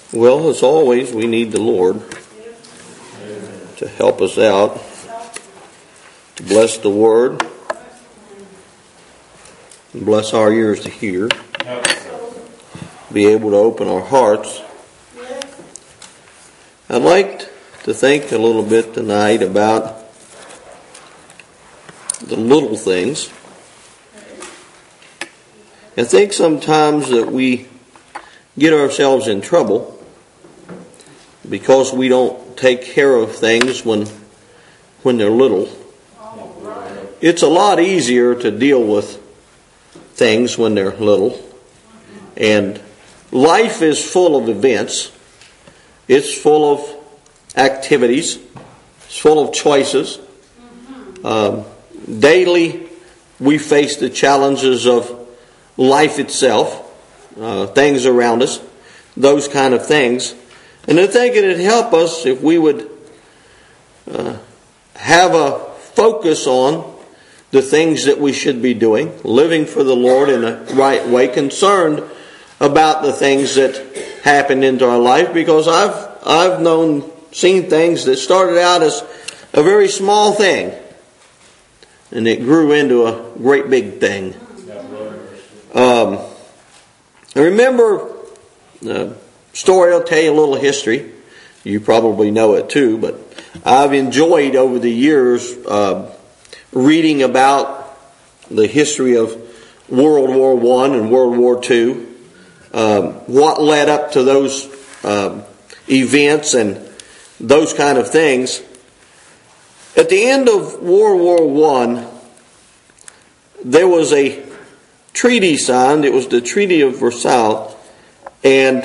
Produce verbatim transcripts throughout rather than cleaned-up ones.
Well, as always, we need the Lord to help us out, to bless the Word, and bless our ears to hear, be able to open our hearts. I'd like to think a little bit tonight about the little things. I think sometimes that we get ourselves in trouble because we don't take care of things when when they're little. It's a lot easier to deal with things when they're little. And life is full of events. It's full of activities. It's full of choices. Um, daily we face the challenges of life itself, uh, things around us, those kind of things. And I think it'd help us if we would uh, have a focus on the things that we should be doing, living for the Lord in a right way, concerned about the things that happen into our life, because I've I've known, seen things that started out as a very small thing, and it grew into a great big thing. Um, I remember the story. I'll tell you a little history. You probably know it too, but I've enjoyed over the years uh, reading about the history of World War One and World War Two, um, what led up to those um, events and those kind of things. At the end of World War One, there was a treaty signed. It was the Treaty of Versailles, and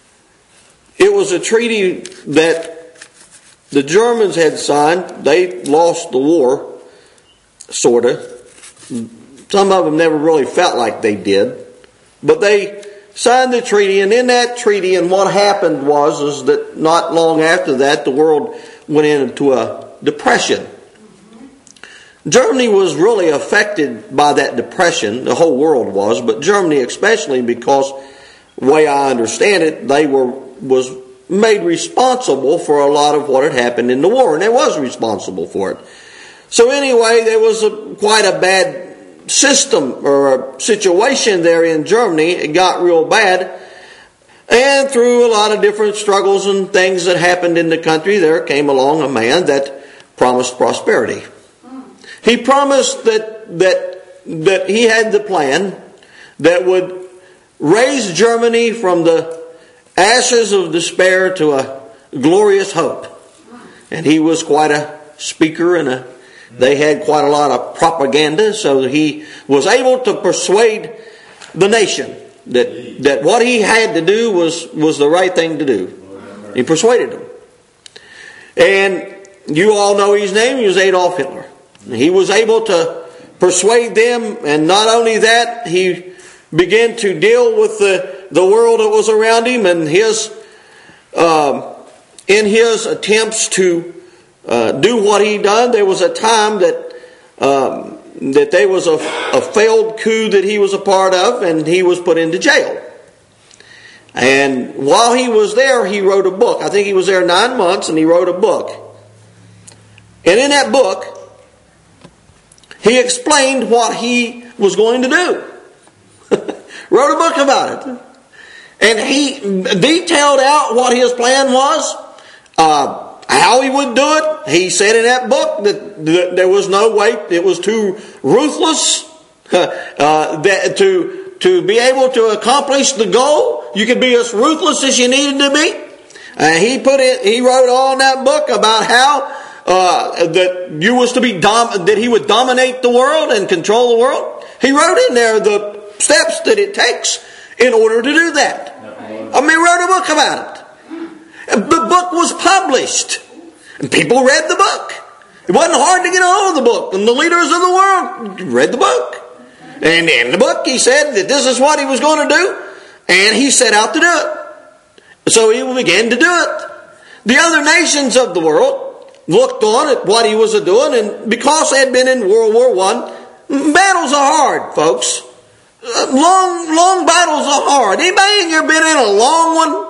it was a treaty that the Germans had signed. They lost the war, sort of. Some of them never really felt like they did, but they signed the treaty. And in that treaty, and what happened was is that not long after that, the world went into a depression. Germany was really affected by that depression. The whole world was, but Germany especially, because the way I understand it, they were was made responsible for a lot of what had happened in the war, and they was responsible for it. So anyway, there was a, quite a bad system or a situation there in Germany. It got real bad, and through a lot of different struggles and things that happened in the country, there came along a man that promised prosperity. He promised that that that he had the plan that would raise Germany from the ashes of despair to a glorious hope. And he was quite a speaker, and a, they had quite a lot of propaganda, so he was able to persuade the nation that that what he had to do was, was the right thing to do. He persuaded them. And you all know his name. He was Adolf Hitler. He was able to persuade them, and not only that, he began to deal with the, the world that was around him, and his um, in his attempts to uh, do what he done. There was a time that um, that there was a, a failed coup that he was a part of, and he was put into jail. And while he was there, he wrote a book. I think he was there nine months, and he wrote a book. And in that book, he explained what he was going to do. Wrote a book about it. And he detailed out what his plan was, uh, how he would do it. He said in that book that, that there was no way, it was too ruthless uh, that to, to be able to accomplish the goal. You could be as ruthless as you needed to be. Uh, he put it. He wrote all in that book about how Uh, that you was to be dom- that he would dominate the world and control the world. He wrote in there the steps that it takes in order to do that. I mean, he wrote a book about it. The book was published, and people read the book. It wasn't hard to get a hold of the book, and the leaders of the world read the book. And in the book, he said that this is what he was going to do, and he set out to do it. So he began to do it. The other nations of the world looked on at what he was doing, and because they had been in World War One, battles are hard, folks. Long, long battles are hard. Anybody here been in a long one?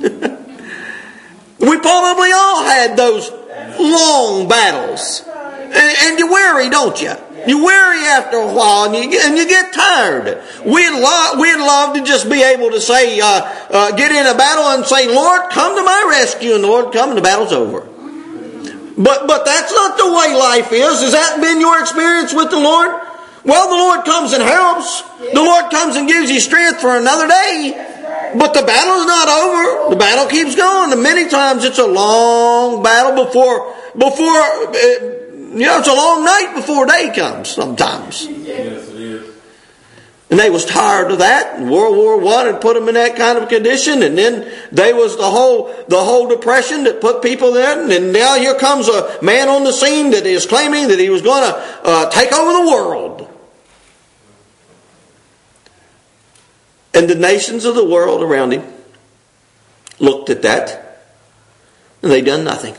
We probably all had those long battles. And, and you weary, don't you? You weary after a while, and you get, and you get tired. We'd love, we'd love to just be able to say, uh, uh, get in a battle and say, Lord, come to my rescue, and the Lord come, and the battle's over. But but that's not the way life is. Has that been your experience with the Lord? Well, the Lord comes and helps. The Lord comes and gives you strength for another day. But the battle's not over. The battle keeps going. And many times it's a long battle before before. Uh, You know, it's a long night before day comes sometimes. Yes, it is. And they was tired of that. And World War One had put them in that kind of condition. And then there was the whole the whole depression that put people there. And now here comes a man on the scene that is claiming that he was going to uh, take over the world. And the nations of the world around him looked at that. And they done nothing.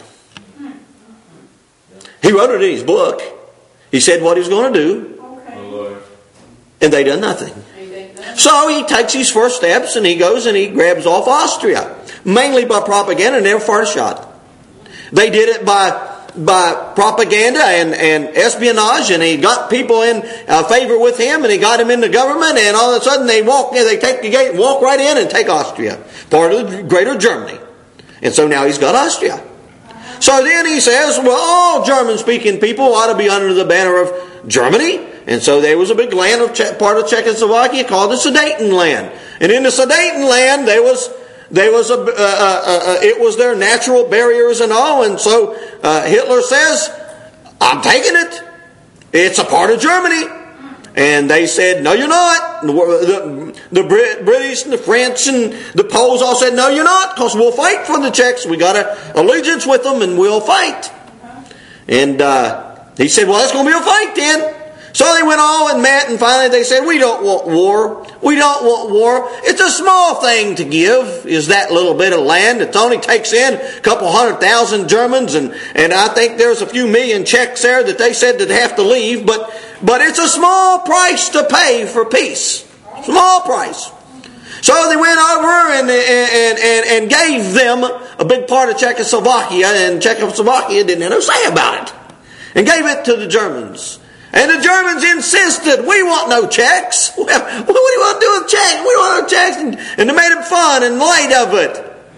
He wrote it in his book. He said what he was going to do. Okay. And they done nothing. So he takes his first steps and he goes and he grabs off Austria. Mainly by propaganda, never fired a shot. They did it by by propaganda and, and espionage, and he got people in uh, favor with him, and he got him in the government, and all of a sudden they walk in, they take the gate and walk right in and take Austria. Part of the greater Germany. And so now he's got Austria. So then he says, well, all German-speaking people ought to be under the banner of Germany. And so there was a big land of che- part of Czechoslovakia called the Sudetenland. And in the Sudetenland, there was there was a uh, uh, uh, it was their natural barriers and all. And so uh, Hitler says, "I'm taking it. It's a part of Germany." And they said, "No, you're not." The, the, the Brit, British and the French and the Poles all said, "No, you're not, because we'll fight for the Czechs. We got an allegiance with them, and we'll fight." And uh, he said, "Well, it's going to be a fight then." So they went all and met, and finally they said, "We don't want war. We don't want war. It's a small thing to give, is that little bit of land. It only takes in a couple hundred thousand Germans, and, and I think there's a few million Czechs there that they said that have to leave, but But it's a small price to pay for peace. Small price." So they went over and, and, and, and gave them a big part of Czechoslovakia, and Czechoslovakia didn't have to say about it. And gave it to the Germans. And the Germans insisted, "We want no Czechs. Well, what do you want to do with Czechs? We want no Czechs." And, and they made it fun and light of it.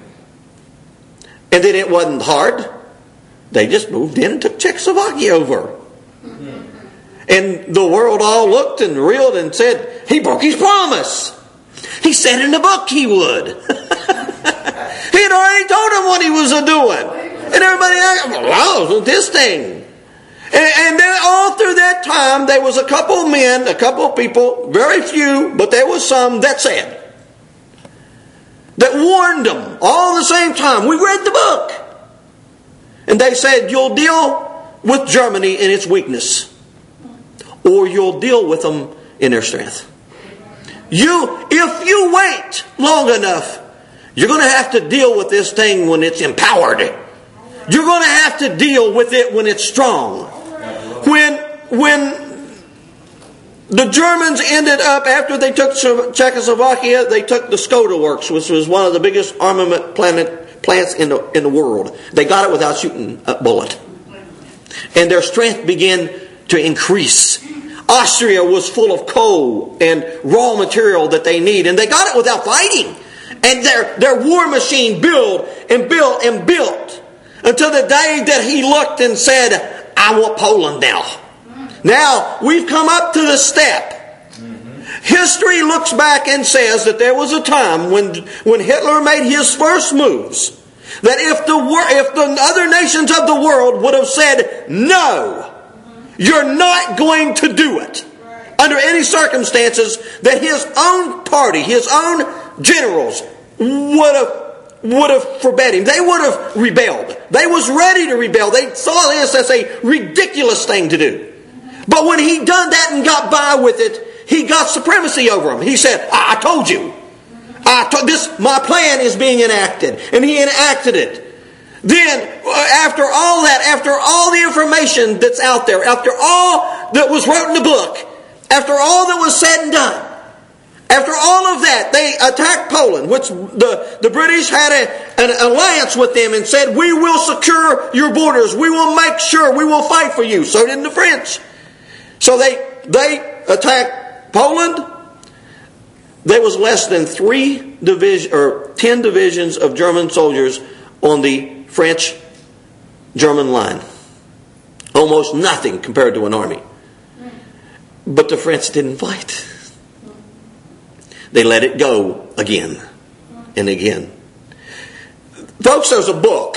And then it wasn't hard. They just moved in and took Czechoslovakia over. And the world all looked and reeled and said, "He broke his promise. He said in the book he would." He had already told them what he was doing. And everybody asked, "Wow, this thing." And, and then all through that time, there was a couple of men, a couple of people, very few, but there was some that said, that warned them all at the same time. We read the book. And they said, "You'll deal with Germany in its weakness, or you'll deal with them in their strength. You, if you wait long enough, you're going to have to deal with this thing when it's empowered. You're going to have to deal with it when it's strong." When, when the Germans ended up, after they took Czechoslovakia, they took the Skoda Works, which was one of the biggest armament planet, plants in the, in the world. They got it without shooting a bullet. And their strength began to increase. Austria was full of coal and raw material that they need, and they got it without fighting. And their, their war machine built and built and built until the day that he looked and said, "I want Poland now. Now we've come up to the step." History looks back and says that there was a time when when Hitler made his first moves, that if the if the other nations of the world would have said, "No, you're not going to do it," under any circumstances, that his own party, his own generals would have would have forbade him. They would have rebelled. They was ready to rebel. They saw this as a ridiculous thing to do. But when he done that and got by with it, he got supremacy over them. He said, "I told you. I told this. My plan is being enacted," and he enacted it. Then, after all that, after all the information that's out there, after all that was wrote in the book, after all that was said and done, After all of that, they attacked Poland, which the, the British had a, an alliance with them and said, we will secure your borders. We will make sure. We will fight for you. So did the French. So they, they attacked Poland. There was less than three division or ten divisions of German soldiers on the French-German line. Almost nothing compared to an army. But the French didn't fight. They let it go again and again. Folks, there's a book.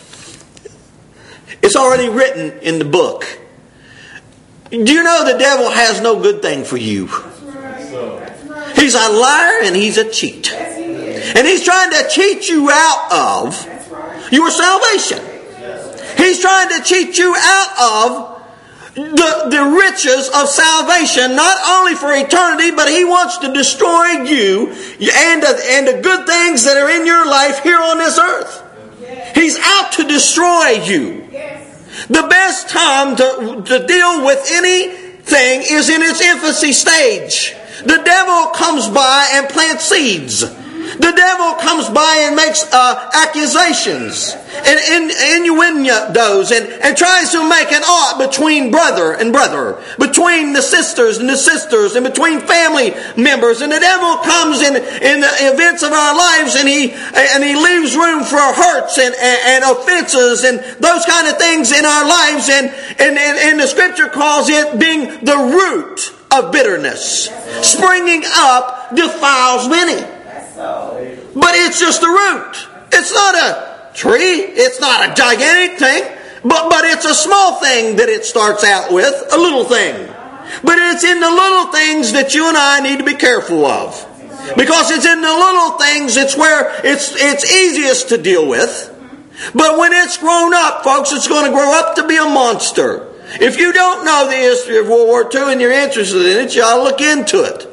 It's already written in the book. Do you know the devil has no good thing for you? He's a liar and he's a cheat. And he's trying to cheat you out of your salvation. He's trying to cheat you out of The, the riches of salvation, not only for eternity, but he wants to destroy you and, and the good things that are in your life here on this earth. He's out to destroy you. The best time to, to deal with anything is in its infancy stage. The devil comes by and plants seeds. The devil comes by and makes uh, accusations and in, innuendos and, and tries to make an ought between brother and brother, between the sisters and the sisters, and between family members. And the devil comes in in the events of our lives, and he and he leaves room for hurts and, and, and offenses and those kind of things in our lives. And, and, and, and the Scripture calls it being the root of bitterness. Springing up defiles many. But it's just a root. It's not a tree. It's not a gigantic thing. But, but it's a small thing that it starts out with. A little thing. But it's in the little things that you and I need to be careful of. Because it's in the little things it's where it's, it's easiest to deal with. But when it's grown up, folks, it's going to grow up to be a monster. If you don't know the history of World War Two and you're interested in it, you ought to look into it.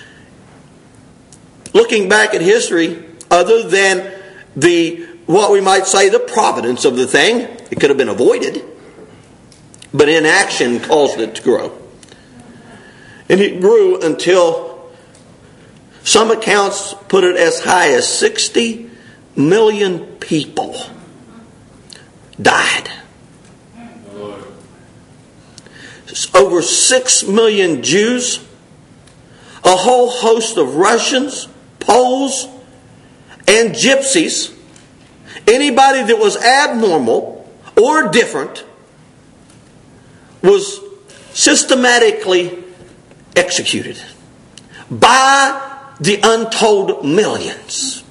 Looking back at history, other than the, what we might say, the providence of the thing, it could have been avoided, but inaction caused it to grow. And it grew until some accounts put it as high as sixty million people died. Over six million Jews, a whole host of Russians, Poles, and Gypsies, anybody that was abnormal or different, was systematically executed by the untold millions.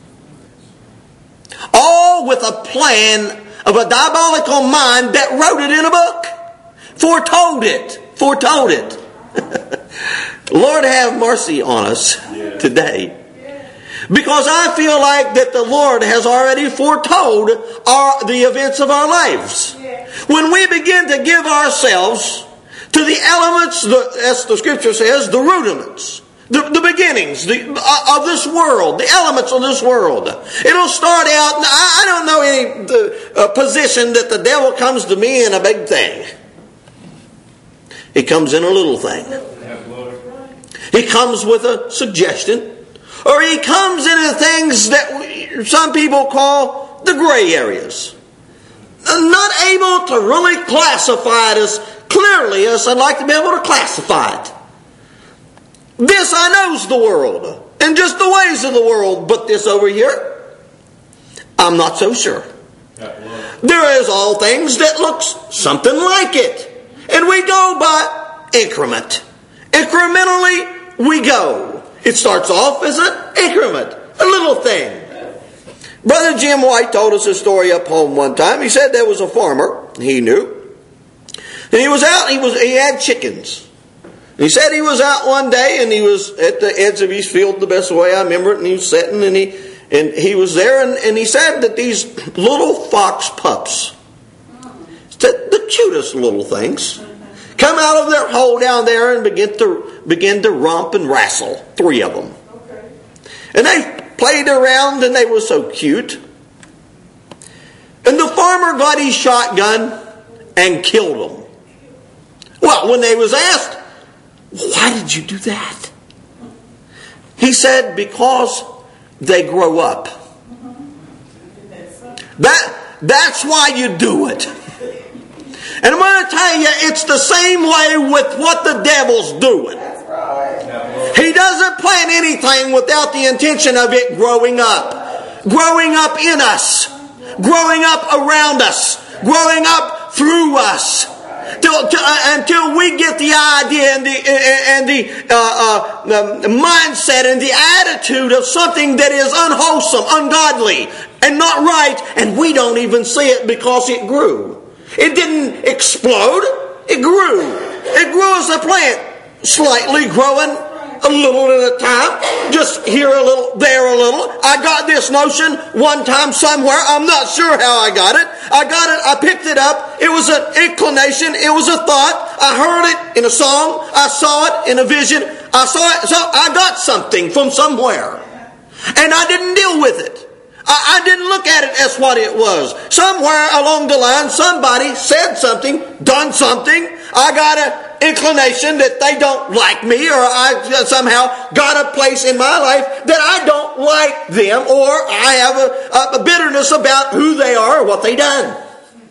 All with a plan of a diabolical mind that wrote it in a book. Foretold it. Foretold it. Lord have mercy on us today. Because I feel like that the Lord has already foretold our, the events of our lives. When we begin to give ourselves to the elements, the, as the Scripture says, the rudiments, the, the beginnings the, uh, of this world, the elements of this world. It'll start out, I, I don't know any the, uh, position that the devil comes to me in a big thing. He comes in a little thing. He comes with a suggestion. Or he comes into things that some people call the gray areas. Not able to really classify it as clearly as I'd like to be able to classify it. This I know's the world. And just the ways of the world. But this over here, I'm not so sure. There is all things that looks something like it. And we go by increment. Incrementally we go. It starts off as an increment, a little thing. Brother Jim White told us a story up home one time. He said there was a farmer, he knew, and he was out, he was he had chickens. And he said he was out one day and he was at the edge of his field the best way I remember it, and he was sitting and he and he was there and, and he said that these little fox pups, the, the cutest little things, come out of their hole down there and begin to begin to romp and wrestle. Three of them. Okay. And they played around and they were so cute. And the farmer got his shotgun and killed them. Well, when they was asked, why did you do that? He said, because they grow up. That, that's why you do it. And I'm going to tell you, it's the same way with what the devil's doing. He doesn't plan anything without the intention of it growing up. Growing up in us. Growing up around us. Growing up through us. Till, till, uh, until we get the idea and the, and the, uh, uh, the mindset and the attitude of something that is unwholesome, ungodly, and not right, and we don't even see it because it grew. It didn't explode. It grew. It grew as a plant, slightly growing, a little at a time, just here a little, there a little. I got this notion one time somewhere. I'm not sure how I got it. I got it. I picked it up. It was an inclination. It was a thought. I heard it in a song. I saw it in a vision. I saw it. So I got something from somewhere. And I didn't deal with it. I, I didn't look at it as what it was. Somewhere along the line, somebody said something, done something. I got an inclination that they don't like me, or I somehow got a place in my life that I don't like them, or I have a, a bitterness about who they are or what they done.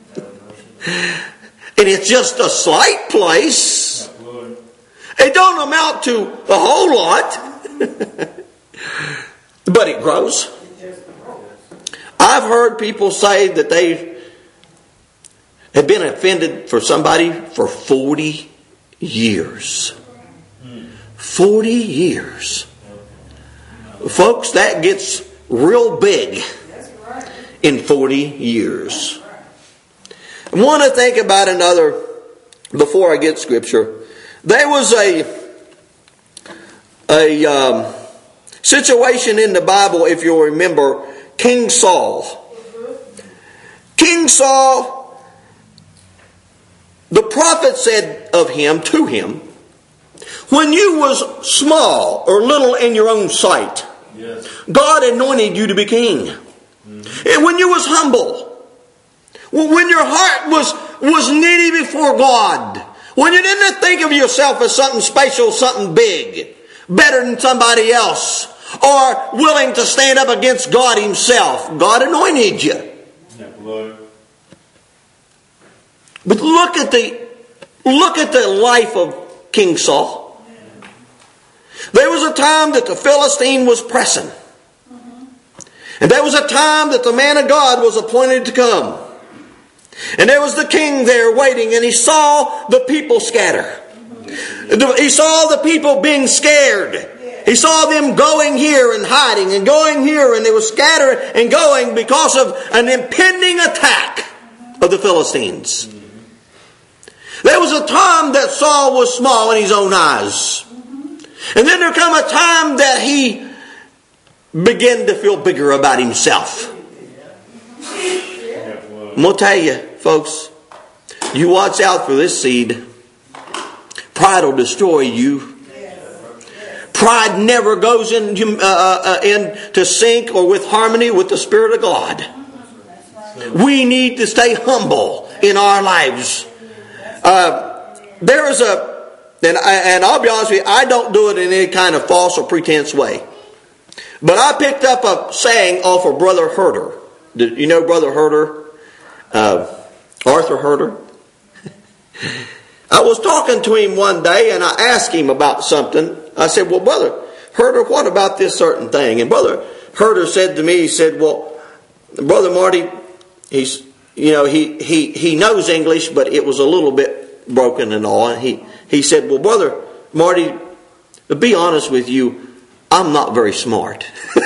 And it's just a slight place. It don't amount to a whole lot. But it grows. I've heard people say that they have been offended for somebody for forty years. forty years. Folks, that gets real big in forty years. I want to think about another, before I get scripture. There was a, a um, situation in the Bible, if you'll remember, King Saul. King Saul, the prophet said of him, to him, when you was small or little in your own sight, yes, God anointed you to be king. Mm-hmm. And when you was humble, when your heart was, was needy before God, when you didn't think of yourself as something special, something big, better than somebody else, or willing to stand up against God Himself, God anointed you. But look at the look at the life of King Saul. There was a time that the Philistine was pressing. And there was a time that the man of God was appointed to come. And there was the king there waiting, and he saw the people scatter. He saw the people being scared. He saw them going here and hiding and going here, and they were scattering and going because of an impending attack of the Philistines. There was a time that Saul was small in his own eyes. And then there came a time that he began to feel bigger about himself. I'm going to tell you, folks, you watch out for this seed. Pride will destroy you. Pride never goes in, uh, uh, in to sync or with harmony with the Spirit of God. We need to stay humble in our lives. Uh, there is a, and, I, and I'll be honest with you, I don't do it in any kind of false or pretense way. But I picked up a saying off of Brother Herder. Did you know Brother Herder? Uh, Arthur Herder? I was talking to him one day, and I asked him about something. I said, well, Brother Herder, what about this certain thing? And Brother Herder said to me, he said, well, Brother Marty, he's, you know, he, he, he knows English, but it was a little bit broken and all. And he, he said, well, Brother Marty, to be honest with you, I'm not very smart.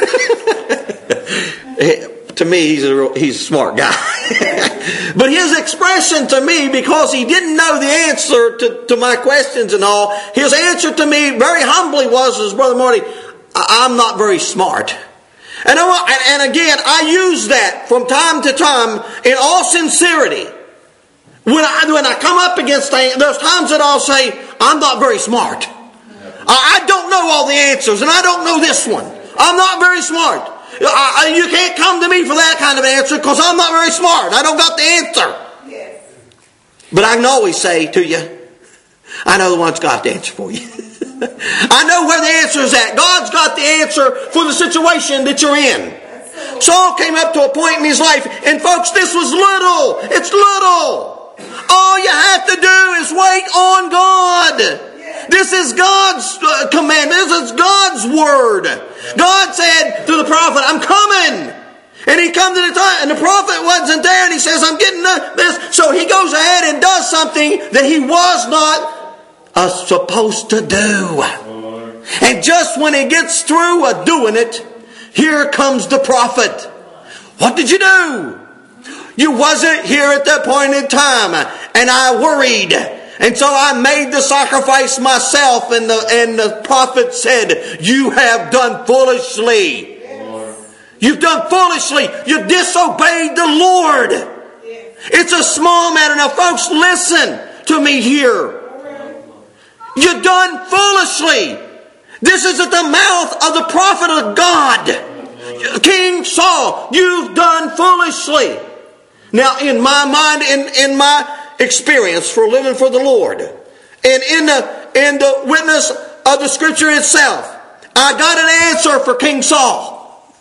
To me, he's a real, he's a smart guy. But his expression to me, because he didn't know the answer to, to my questions and all, his answer to me very humbly was, as Brother Marty, I'm not very smart. And, I, and again, I use that from time to time in all sincerity. When I, when I come up against things, there's times that I'll say, I'm not very smart. I, I don't know all the answers, and I don't know this one. I'm not very smart. I, you can't come to me for that kind of answer because I'm not very smart. I don't got the answer. Yes. But I can always say to you, I know the one's got the answer for you. I know where the answer is at. God's got the answer for the situation that you're in. Saul came up to a point in his life, and folks, this was little. It's little. All you have to do is wait on God. This is God's command. This is God's word. God said to the prophet, I'm coming. And he come to the time, and the prophet wasn't there, and he says, I'm getting this. So he goes ahead and does something that he was not uh, supposed to do. And just when he gets through uh, doing it, here comes the prophet. What did you do? You wasn't here at that point in time, and I worried. And so I made the sacrifice myself, and the, and the prophet said, you have done foolishly. You've done foolishly. You disobeyed the Lord. It's a small matter. Now, folks, listen to me here. You've done foolishly. This is at the mouth of the prophet of God. King Saul, you've done foolishly. Now, in my mind, in, in my experience for living for the Lord, and in the, in the witness of the Scripture itself, I got an answer for King Saul.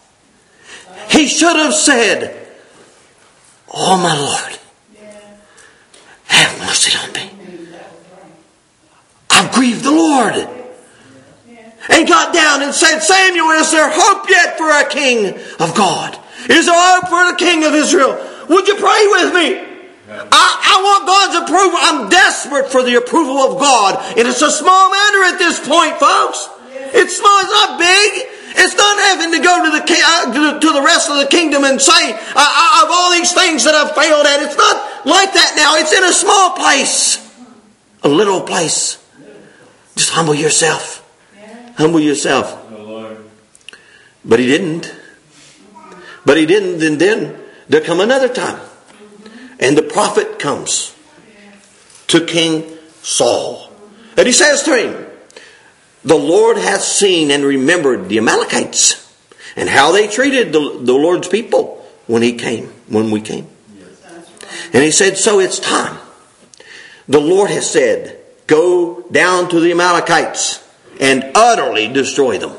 He should have said, oh my Lord, have mercy on me. I've grieved the Lord. And got down and said, Samuel, is there hope yet for a king of God? Is there hope for the king of Israel? Would you pray with me? I, I want God's approval. I'm desperate for the approval of God. And it's a small matter at this point, folks. It's small, it's not big. It's not having to go to the uh, to the rest of the kingdom and say, uh, of all these things that I've failed at. It's not like that now. It's in a small place. A little place. Just humble yourself. Humble yourself. But he didn't. But he didn't. And then there come another time. And the prophet comes to King Saul. And he says to him, the Lord hath seen and remembered the Amalekites and how they treated the, the Lord's people when he came, when we came. And he said, so it's time. The Lord has said, go down to the Amalekites and utterly destroy them.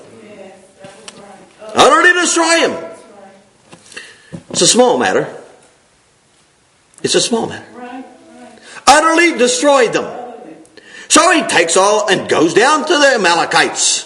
Utterly destroy them. It's a small matter. It's a small matter. Utterly destroy them. So he takes all and goes down to the Amalekites.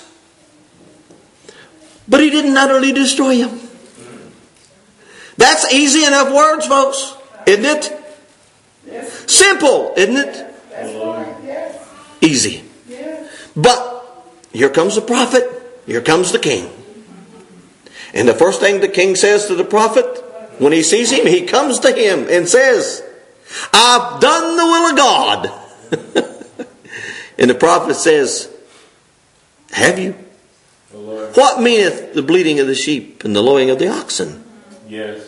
But he didn't utterly destroy them. That's easy enough words, folks. Isn't it? Yes. Simple, isn't it? Yes. Easy. Yes. But here comes the prophet. Here comes the king. And the first thing the king says to the prophet, when he sees him, he comes to him and says, I've done the will of God. And the prophet says, have you? What meaneth the bleating of the sheep and the lowing of the oxen? Yes.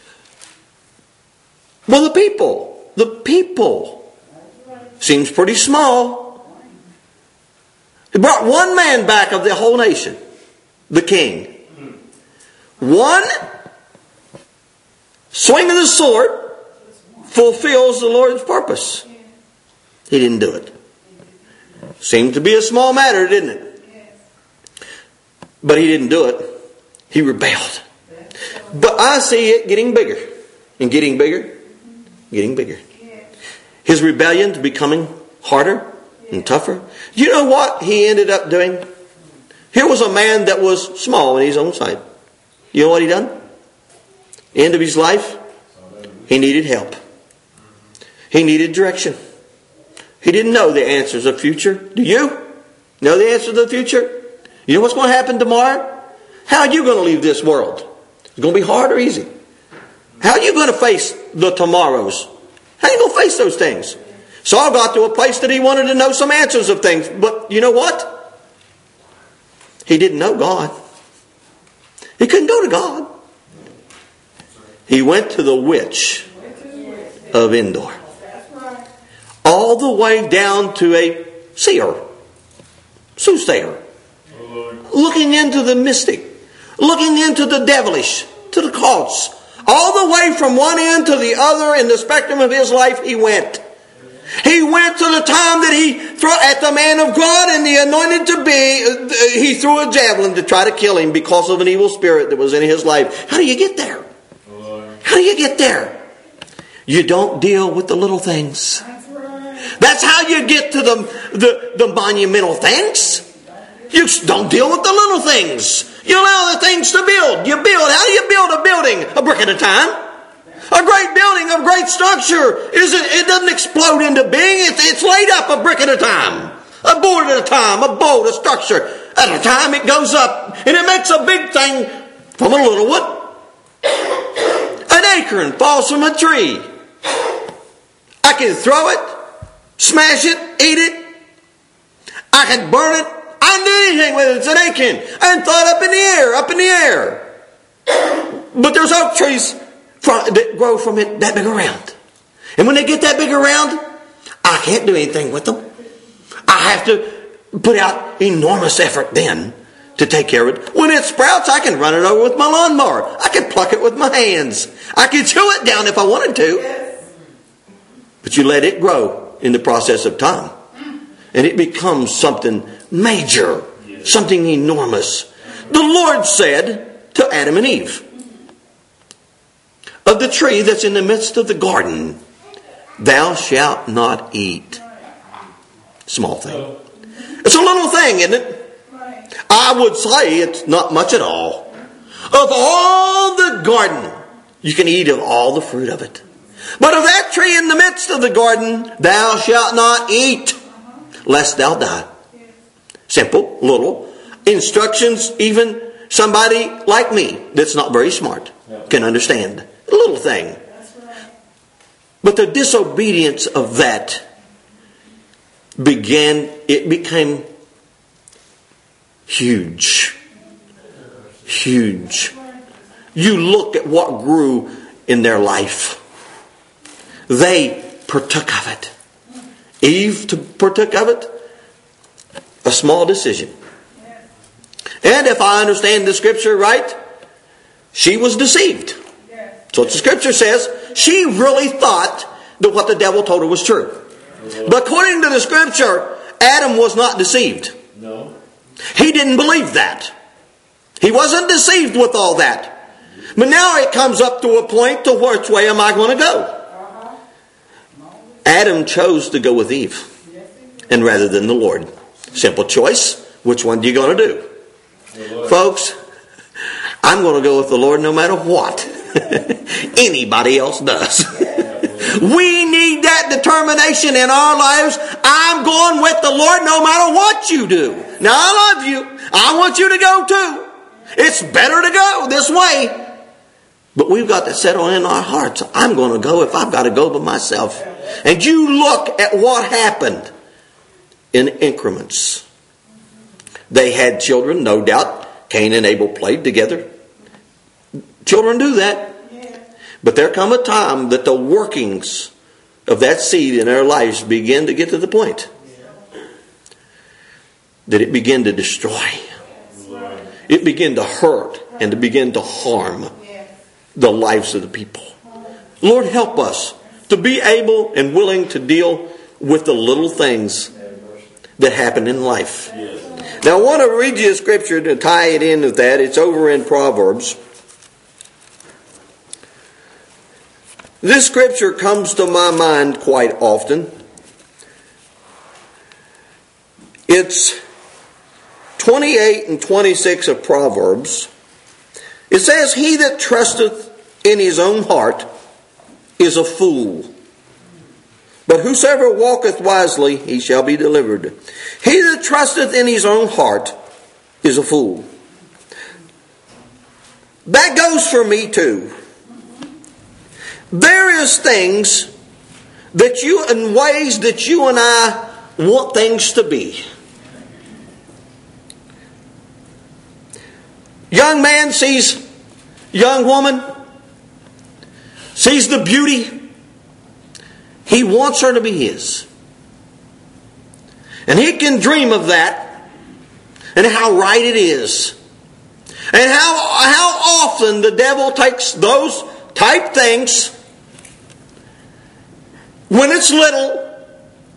Well, the people, the people seems pretty small. It brought one man back of the whole nation, the king. One swing of the sword fulfills the Lord's purpose. He didn't do it. Seemed to be a small matter, didn't it? But he didn't do it. He rebelled. But I see it getting bigger and getting bigger, getting bigger. His rebellion's becoming harder and tougher. You know what he ended up doing? Here was a man that was small in his own sight. You know what he done? End of his life, he needed help. He needed direction. He didn't know the answers of the future. Do you know the answer to the future? You know what's going to happen tomorrow? How are you going to leave this world? It's going to be hard or easy? How are you going to face the tomorrows? How are you going to face those things? Saul got to a place that he wanted to know some answers of things. But you know what? He didn't know God. He couldn't go to God. He went to the witch of Endor. All the way down to a seer, soothsayer, looking into the mystic, looking into the devilish, to the cults. All the way from one end to the other in the spectrum of his life he went. He He went to the time that he threw at the man of God and the anointed to be. He threw a javelin to try to kill him because of an evil spirit that was in his life. How do you get there? How do you get there? You don't deal with the little things. That's how you get to the, the, the monumental things. You don't deal with the little things. You allow the things to build. You build. How do you build a building? A brick at a time. A great building, a great structure, isn't, it doesn't explode into being. It's, it's laid up a brick at a time. A board at a time. A bolt, a structure. At a time it goes up. And it makes a big thing from a little wood. An acorn falls from a tree. I can throw it, smash it, eat it. I can burn it. I can do anything with it. It's an acorn. I can throw it up in the air, up in the air. But there's oak trees from, that grow from it that big around. And when they get that big around, I can't do anything with them. I have to put out enormous effort then to take care of it. When it sprouts, I can run it over with my lawnmower. I can pluck it with my hands. I can chew it down if I wanted to. But you let it grow in the process of time. And it becomes something major. Something enormous. The Lord said to Adam and Eve, of the tree that's in the midst of the garden, thou shalt not eat. Small thing. It's a little thing, isn't it? I would say it's not much at all. Of all the garden, you can eat of all the fruit of it. But of that tree in the midst of the garden, thou shalt not eat, lest thou die. Simple, little instructions. Even somebody like me that's not very smart can understand. A little thing. But the disobedience of that began, it became huge. Huge. You look at what grew in their life. They partook of it. Eve partook of it. A small decision. And if I understand the scripture right, she was deceived. So what the scripture says, she really thought that what the devil told her was true. But according to the scripture, Adam was not deceived. No. He didn't believe that. He wasn't deceived with all that. But now it comes up to a point to which way am I going to go? Adam chose to go with Eve, and rather than the Lord. Simple choice. Which one are you going to do? Folks, I'm going to go with the Lord no matter what anybody else does. We need that determination in our lives. I'm going with the Lord no matter what you do. Now I love you. I want you to go too. It's better to go this way. But we've got to settle in our hearts. I'm going to go if I've got to go by myself. And you look at what happened in increments. They had children, no doubt. Cain and Abel played together. Children do that. But there come a time that the workings of that seed in their lives begin to get to the point that it begin to destroy. It begin to hurt and to begin to harm the lives of the people. Lord, help us to be able and willing to deal with the little things that happen in life. Now I want to read you a scripture to tie it in with that. It's over in Proverbs. This scripture comes to my mind quite often. It's twenty-eight and twenty-six of Proverbs. It says, he that trusteth in his own heart is a fool. But whosoever walketh wisely, he shall be delivered. He that trusteth in his own heart is a fool. That goes for me too. There is things that you, in ways that you and I want things to be. Young man sees young woman, sees the beauty. He wants her to be his. And he can dream of that and how right it is. And how, how often the devil takes those type things when it's little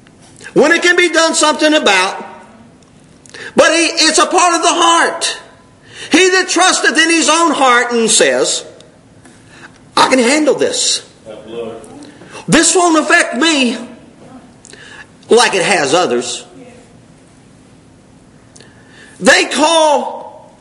when it can be done something about. But he, it's a part of the heart. He that trusteth in his own heart and says, I can handle this. This won't affect me like it has others. They call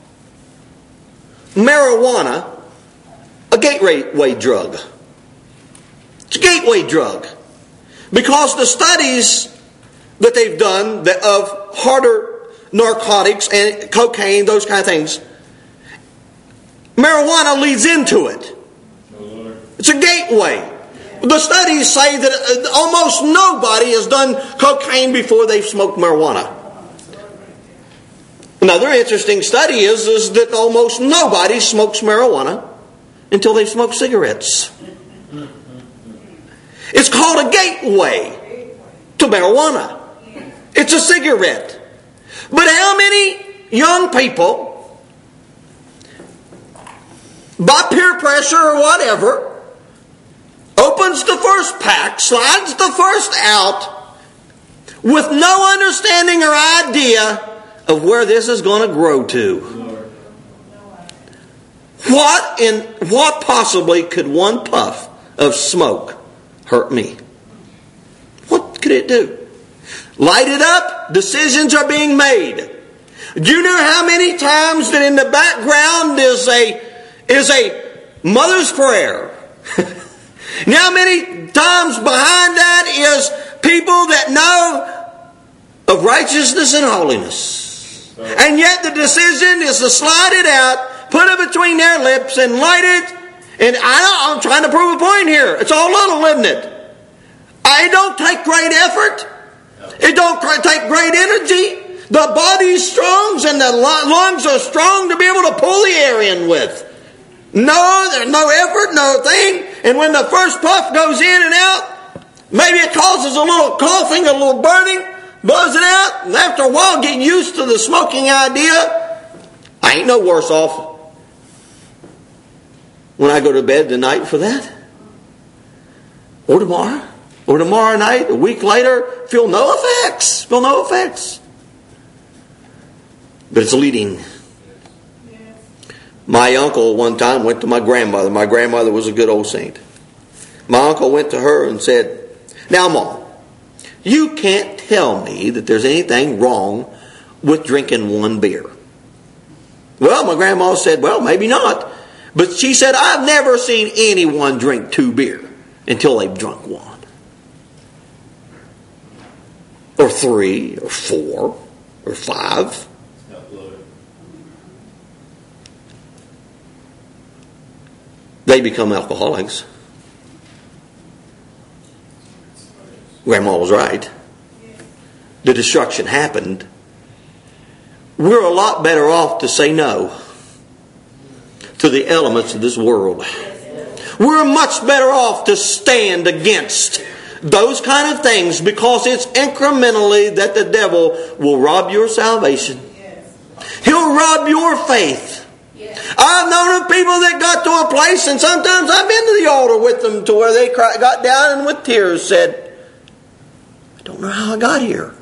marijuana a gateway drug. It's a gateway drug. Because the studies that they've done of harder narcotics and cocaine, those kind of things, marijuana leads into it. It's a gateway. The studies say that almost nobody has done cocaine before they've smoked marijuana. Another interesting study is, is that almost nobody smokes marijuana until they've smoked cigarettes. It's called a gateway to marijuana. It's a cigarette. But how many young people, by peer pressure or whatever, opens the first pack, slides the first out, with no understanding or idea of where this is going to grow to? What in what possibly could one puff of smoke hurt me? What could it do? Light it up, decisions are being made. Do you know how many times that in the background is a is a mother's prayer? You know how many times behind that is people that know of righteousness and holiness. And yet the decision is to slide it out, put it between their lips and light it. And I, I'm trying to prove a point here. It's all little, isn't it? It don't take great effort. It don't take great energy. The body's strong and the lungs are strong to be able to pull the air in with. No, there's no effort, no thing. And when the first puff goes in and out, maybe it causes a little coughing, a little burning, buzz it out, and after a while get used to the smoking idea. I ain't no worse off when I go to bed tonight for that. Or tomorrow. Or tomorrow night, a week later, feel no effects. Feel no effects. But it's leading. My uncle one time went to my grandmother. My grandmother was a good old saint. My uncle went to her and said, "Now, Mom, you can't tell me that there's anything wrong with drinking one beer." Well, my grandma said, "Well, maybe not." But she said, "I've never seen anyone drink two beer until they've drunk one. Or three, or four, or five." They become alcoholics. Grandma was right. The destruction happened. We're a lot better off to say no to the elements of this world. We're much better off to stand against those kind of things, because it's incrementally that the devil will rob your salvation. He'll rob your faith. I've known of people that got to a place, and sometimes I've been to the altar with them, to where they got down and with tears said, "I don't know how I got here.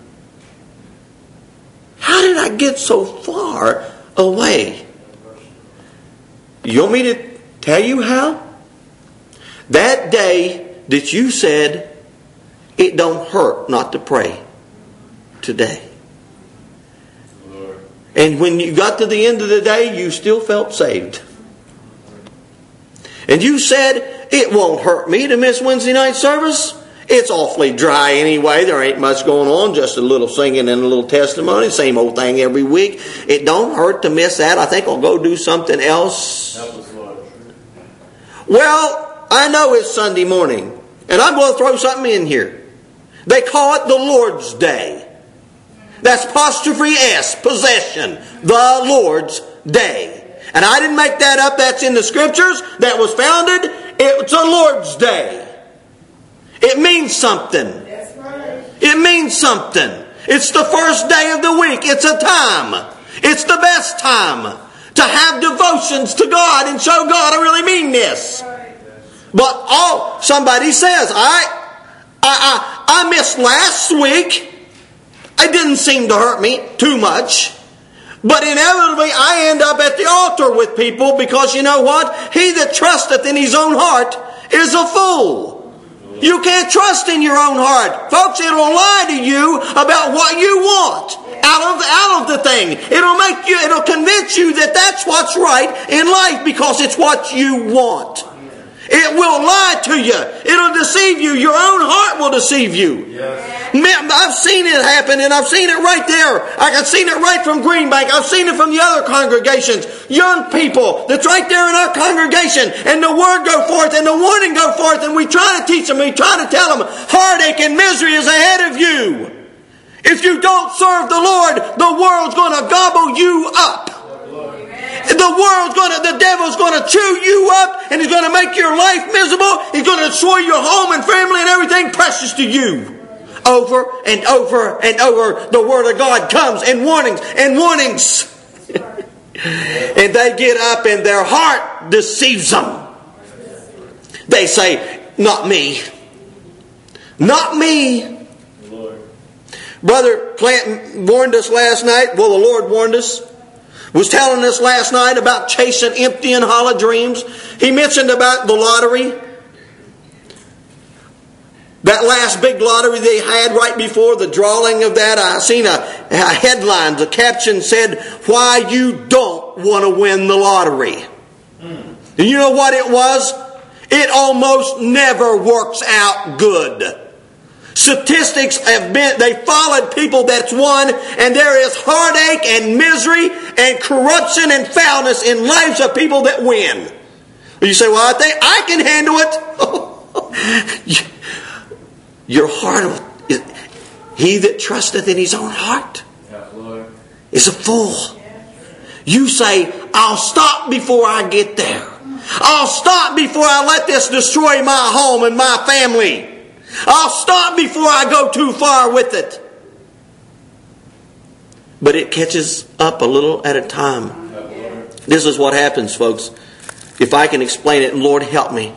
How did I get so far away?" You want me to tell you how? That day that you said, "It don't hurt not to pray today." And when you got to the end of the day, you still felt saved. And you said, "It won't hurt me to miss Wednesday night service. It's awfully dry anyway. There ain't much going on. Just a little singing and a little testimony. Same old thing every week. It don't hurt to miss that. I think I'll go do something else." Well, I know it's Sunday morning, and I'm going to throw something in here. They call it the Lord's Day. That's apostrophe S, possession. The Lord's Day. And I didn't make that up. That's in the scriptures. That was founded. It's a Lord's Day. It means something. It means something. It's the first day of the week. It's a time. It's the best time to have devotions to God and show God I really mean this. But all somebody says, I, I, I, I missed last week. It didn't seem to hurt me too much. But inevitably, I end up at the altar with people because you know what? He that trusteth in his own heart is a fool. You can't trust in your own heart. Folks, it'll lie to you about what you want out of, out of the thing. It'll make you, it'll convince you that that's what's right in life because it's what you want. It will lie to you. It'll deceive you. Your own heart will deceive you. Yes. I've seen it happen, and I've seen it right there. I've seen it right from Greenbank. I've seen it from the other congregations. Young people that's right there in our congregation, and the word go forth, and the warning go forth, and we try to teach them, we try to tell them, heartache and misery is ahead of you. If you don't serve the Lord, the world's going to gobble you up. The world's going to, the devil's going to chew you up, and he's going to make your life miserable. He's going to destroy your home and family and everything precious to you. Over and over and over, the Word of God comes in warnings and warnings. And they get up and their heart deceives them. They say, not me. Not me. Brother Clanton warned us last night. Well, the Lord warned us. Was telling us last night about chasing empty and hollow dreams. He mentioned about the lottery. That last big lottery they had right before the drawing of that, I seen a, a headline. The caption said, "Why you don't want to win the lottery." Mm. And you know what it was? It almost never works out good. Statistics have been, they followed people that's won, and there is heartache and misery and corruption and foulness in lives of people that win. You say, well, I think I can handle it. Your heart, he that trusteth in his own heart is a fool. You say, I'll stop before I get there. I'll stop before I let this destroy my home and my family. I'll stop before I go too far with it. But it catches up a little at a time. This is what happens, folks. If I can explain it, and Lord help me.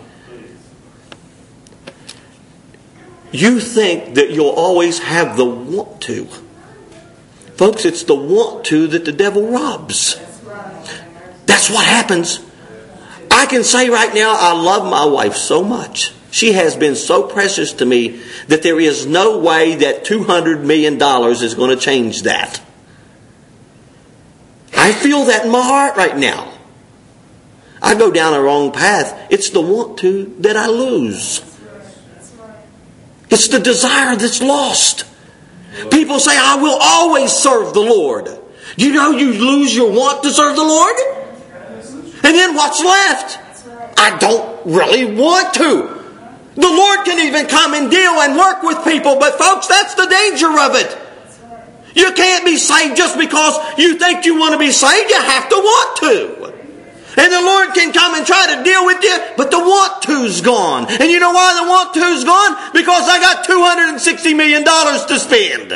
You think that you'll always have the want to. Folks, it's the want to that the devil robs. That's what happens. I can say right now, I love my wife so much. She has been so precious to me that there is no way that two hundred million dollars is going to change that. I feel that in my heart right now. I go down the wrong path. It's the want to that I lose. It's the desire that's lost. People say, I will always serve the Lord. Do you know you lose your want to serve the Lord? And then what's left? I don't really want to. The Lord can even come and deal and work with people. But folks, that's the danger of it. You can't be saved just because you think you want to be saved. You have to want to. And the Lord can come and try to deal with you, but the want to's gone. And you know why the want to's gone? Because I got two hundred sixty million dollars to spend.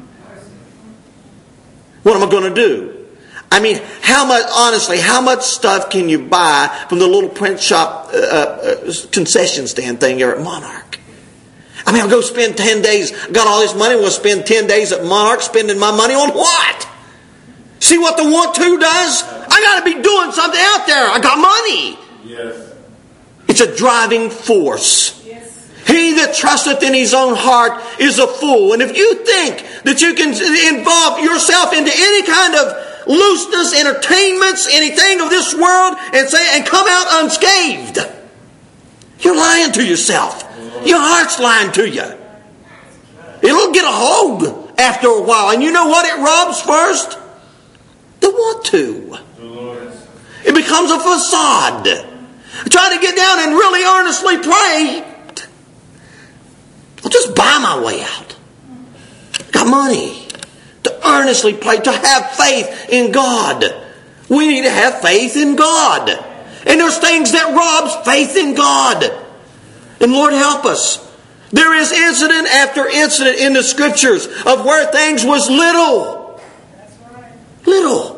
What am I going to do? I mean, how much, honestly, how much stuff can you buy from the little print shop uh, uh, concession stand thing here at Monarch? I mean, I'll go spend ten days, got all this money, we'll spend ten days at Monarch spending my money on what? See what the want to does? I got to be doing something out there. I got money. Yes. It's a driving force. Yes. He that trusteth in his own heart is a fool. And if you think that you can involve yourself into any kind of looseness, entertainments, anything of this world, and say and come out unscathed, you're lying to yourself. Your heart's lying to you. It'll get a hold after a while. And you know what it robs first? The want to. It becomes a facade. Try to get down and really earnestly pray. I'll just buy my way out. Got money. To earnestly pray, to have faith in God. We need to have faith in God. And there's things that robs faith in God. And Lord help us. There is incident after incident in the Scriptures of where things was little. Little.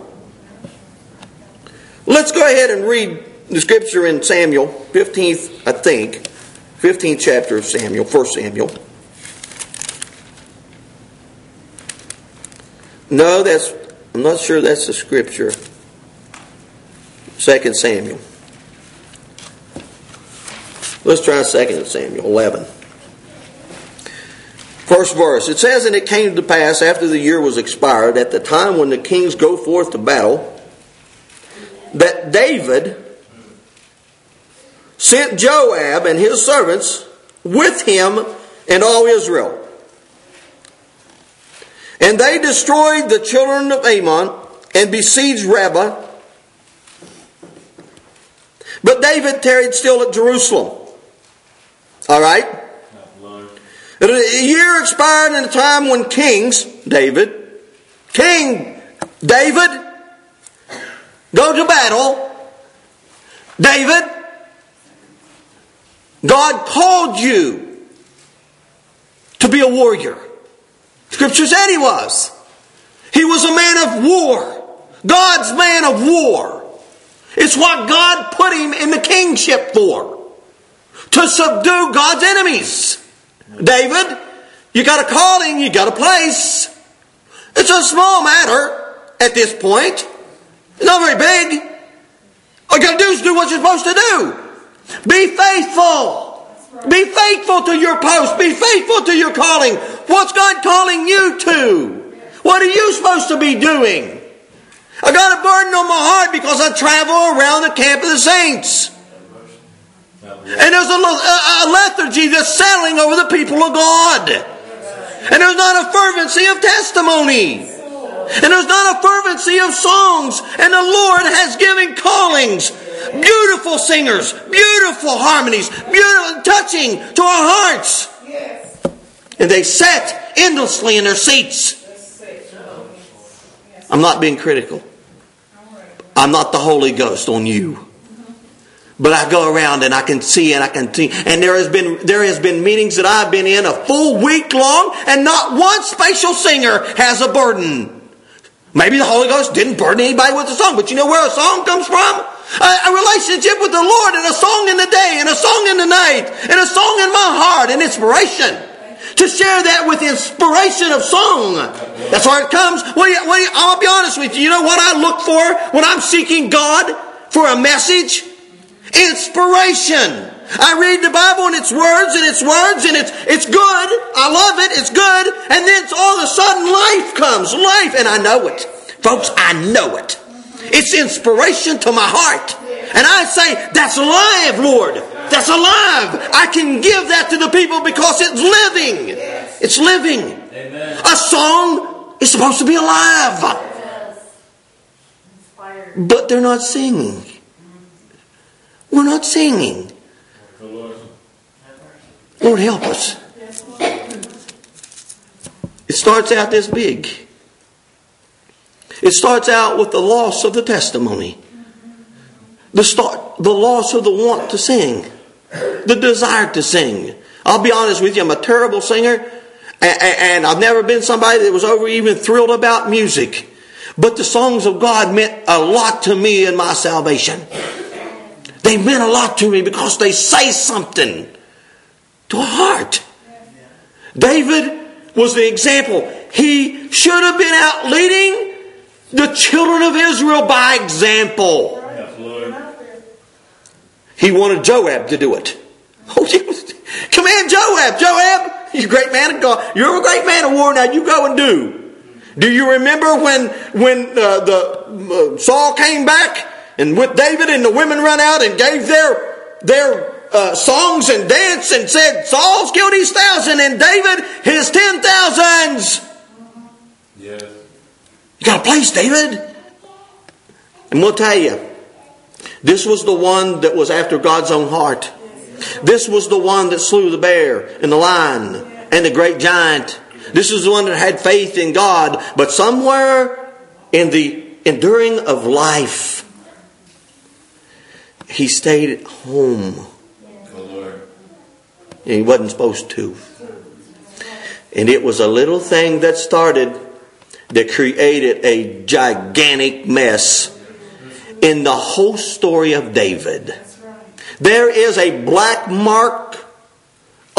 Let's go ahead and read the Scripture in Samuel, fifteenth, I think, fifteenth chapter of Samuel, First Samuel. No, that's, I'm not sure that's the scripture. Second Samuel. Let's try Second Samuel eleven. First verse. It says, "And it came to pass after the year was expired, at the time when the kings go forth to battle, that David sent Joab and his servants with him and all Israel. And they destroyed the children of Ammon and besieged Rabbah. But David tarried still at Jerusalem." All right? A year expired in the time when kings, David, King David, go to battle. David, God called you to be a warrior. Scripture said he was. He was a man of war. God's man of war. It's what God put him in the kingship for. To subdue God's enemies. David, you got a calling, you got a place. It's a small matter at this point. It's not very big. All you got to do is do what you're supposed to do. Be faithful. Be faithful to your post. Be faithful to your calling. What's God calling you to? What are you supposed to be doing? I got a burden on my heart because I travel around the camp of the saints. And there's a, a lethargy that's settling over the people of God. And there's not a fervency of testimony. And there's not a fervency of songs. And the Lord has given callings. Beautiful singers. Beautiful harmonies. Beautiful, touching to our hearts. And they sat endlessly in their seats. I'm not being critical. I'm not the Holy Ghost on you. But I go around and I can see and I can see. And there has been there has been meetings that I've been in a full week long, and not one spatial singer has a burden. Maybe the Holy Ghost didn't burden anybody with a song, but you know where a song comes from? A, a relationship with the Lord, and a song in the day, and a song in the night, and a song in my heart, and inspiration. To share that with inspiration of song. That's where it comes. Well, well, I'll be honest with you. You know what I look for when I'm seeking God for a message? Inspiration. I read the Bible and it's words and it's words and it's it's good. I love it. It's good. And then all of a sudden life comes. Life. And I know it. Folks, I know it. It's inspiration to my heart. And I say, that's alive, Lord. That's alive. I can give that to the people because it's living. It's living. A song is supposed to be alive. But they're not singing. We're not singing. Lord, help us. It starts out this big. It starts out with the loss of the testimony. The start, the loss of the want to sing. The desire to sing. I'll be honest with you, I'm a terrible singer. And I've never been somebody that was over even thrilled about music. But the songs of God meant a lot to me in my salvation. They meant a lot to me because they say something to a heart. David was the example. He should have been out leading the children of Israel by example. He wanted Joab to do it. Oh, command Joab. Joab, you're a great man of God. You're a great man of war. Now you go and do. Do you remember when when uh, the uh, Saul came back? And with David and the women run out and gave their their uh, songs and dance and said, Saul's killed his thousand and David his ten thousands. Yes. You got a place, David? And we'll tell you, this was the one that was after God's own heart. This was the one that slew the bear and the lion and the great giant. This is the one that had faith in God. But somewhere in the enduring of life, he stayed at home. And he wasn't supposed to. And it was a little thing that started that created a gigantic mess in the whole story of David. There is a black mark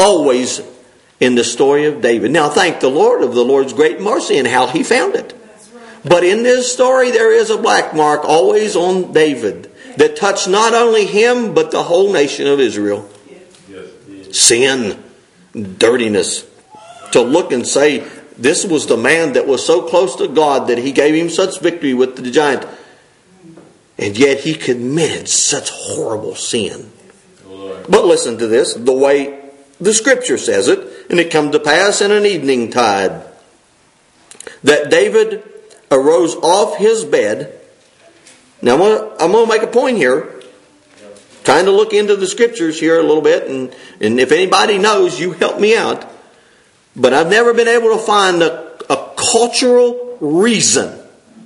always in the story of David. Now thank the Lord of the Lord's great mercy and how he found it. But in this story, there is a black mark always on David that touched not only him, but the whole nation of Israel. Sin, dirtiness. To look and say, this was the man that was so close to God that he gave him such victory with the giant. And yet he committed such horrible sin. But listen to this, the way the Scripture says it. And it come to pass in an evening tide that David arose off his bed. Now I'm going to, I'm going to make a point here. Trying to look into the Scriptures here a little bit. And, and if anybody knows, you help me out. But I've never been able to find a, a cultural reason.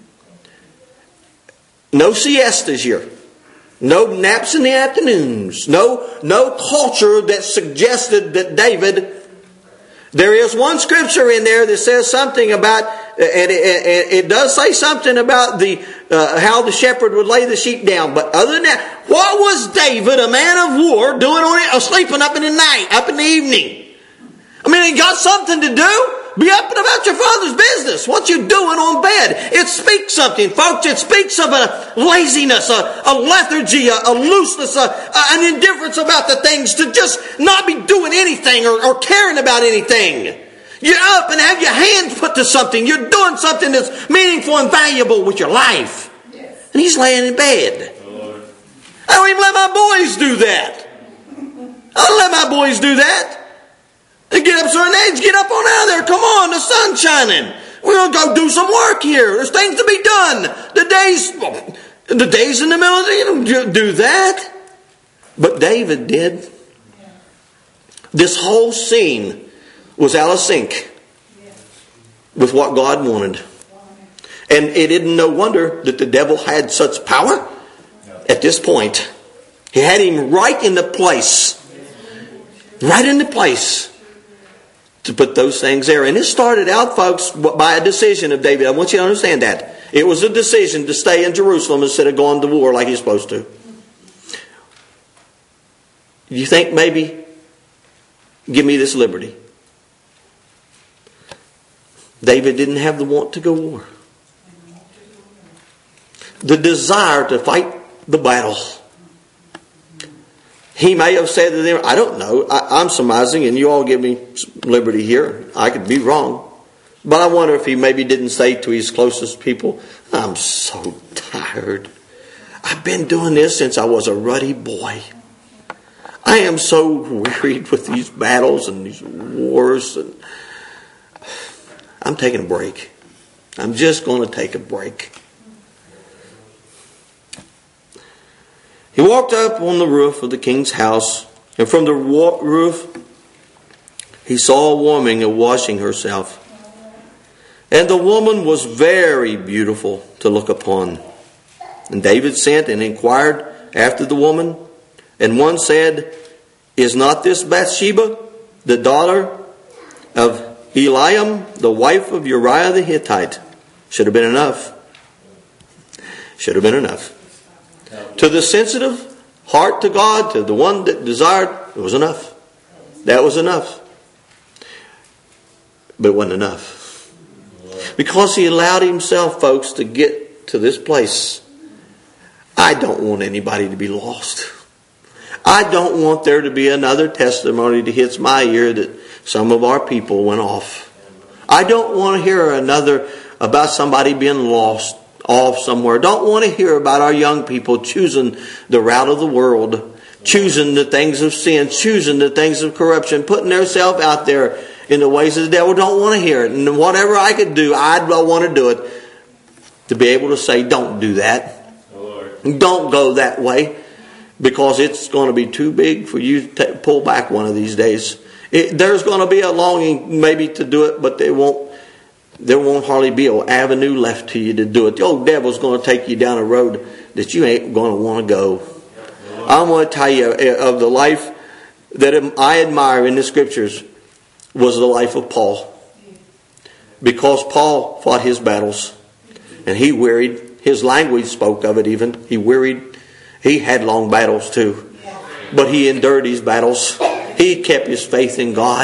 No siestas here. No naps in the afternoons. No, no culture that suggested that David... There is one scripture in there that says something about, and it, it does say something about the uh, how the shepherd would lay the sheep down. But other than that, what was David, a man of war, doing on it, or sleeping up in the night, up in the evening? I mean, he got something to do. Be up and about your father's business. What you doing on bed? It speaks something, folks. It speaks of a laziness, a, a lethargy, a, a looseness, a, a, an indifference about the things, to just not be doing anything or, or caring about anything. You're up and have your hands put to something. You're doing something that's meaningful and valuable with your life. Yes. And he's laying in bed. Oh, I don't even let my boys do that. I don't let my boys do that. They get up certain age, get up on out of there. Come on, the sun's shining. We're going to go do some work here. There's things to be done. The days, the days in the middle of the day, you don't do that. But David did. This whole scene was out of sync with what God wanted. And it isn't no wonder that the devil had such power at this point. He had him right in the place. Right in the place. To put those things there. And it started out, folks, by a decision of David. I want you to understand that. It was a decision to stay in Jerusalem instead of going to war like he's supposed to. You think maybe, give me this liberty. David didn't have the want to go to war. The desire to fight the battle. He may have said to them, I don't know, I, I'm surmising, and you all give me liberty here. I could be wrong. But I wonder if he maybe didn't say to his closest people, I'm so tired. I've been doing this since I was a ruddy boy. I am so wearied with these battles and these wars. And I'm taking a break. I'm just going to take a break. He walked up on the roof of the king's house, and from the roof he saw a woman washing herself. And the woman was very beautiful to look upon. And David sent and inquired after the woman. And one said, Is not this Bathsheba, the daughter of Eliam, the wife of Uriah the Hittite? Should have been enough. Should have been enough. To the sensitive heart to God, to the one that desired, it was enough. That was enough. But it wasn't enough. Because he allowed himself, folks, to get to this place. I don't want anybody to be lost. I don't want there to be another testimony that hits my ear that some of our people went off. I don't want to hear another about somebody being lost off somewhere. Don't want to hear about our young people choosing the route of the world, choosing the things of sin, choosing the things of corruption, putting themselves out there in the ways of the devil. Don't want to hear it. And whatever I could do, I'd want to do it. To be able to say, don't do that. Lord. Don't go that way. Because it's going to be too big for you to pull back one of these days. It, there's going to be a longing maybe to do it, but they won't. There won't hardly be an avenue left to you to do it. The old devil's going to take you down a road that you ain't going to want to go. I'm going to tell you of the life that I admire in the Scriptures was the life of Paul. Because Paul fought his battles. And he wearied. His language spoke of it even. He wearied. He had long battles too. But he endured these battles. He kept his faith in God.